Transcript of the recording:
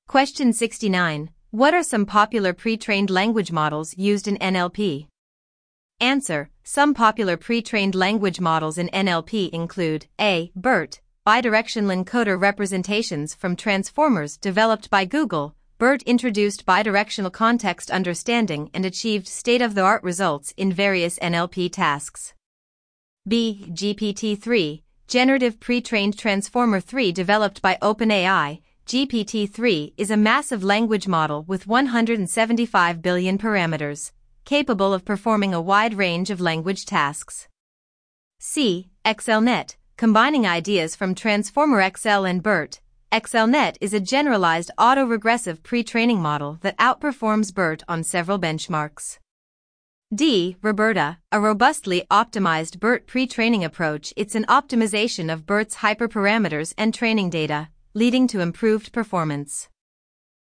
Question 69. What are some popular pre-trained language models used in NLP? Answer. Some popular pre-trained language models in NLP include A. BERT, bidirectional encoder representations from transformers developed by Google. BERT introduced bidirectional context understanding and achieved state-of-the-art results in various NLP tasks. B. GPT-3, generative pre-trained transformer 3 developed by OpenAI. GPT-3 is a massive language model with 175 billion parameters, capable of performing a wide range of language tasks. C. XLNet, combining ideas from Transformer XL and BERT. XLNet is a generalized autoregressive pre-training model that outperforms BERT on several benchmarks. D. RoBERTa, a robustly optimized BERT pre-training approach. It's an optimization of BERT's hyperparameters and training data, leading to improved performance.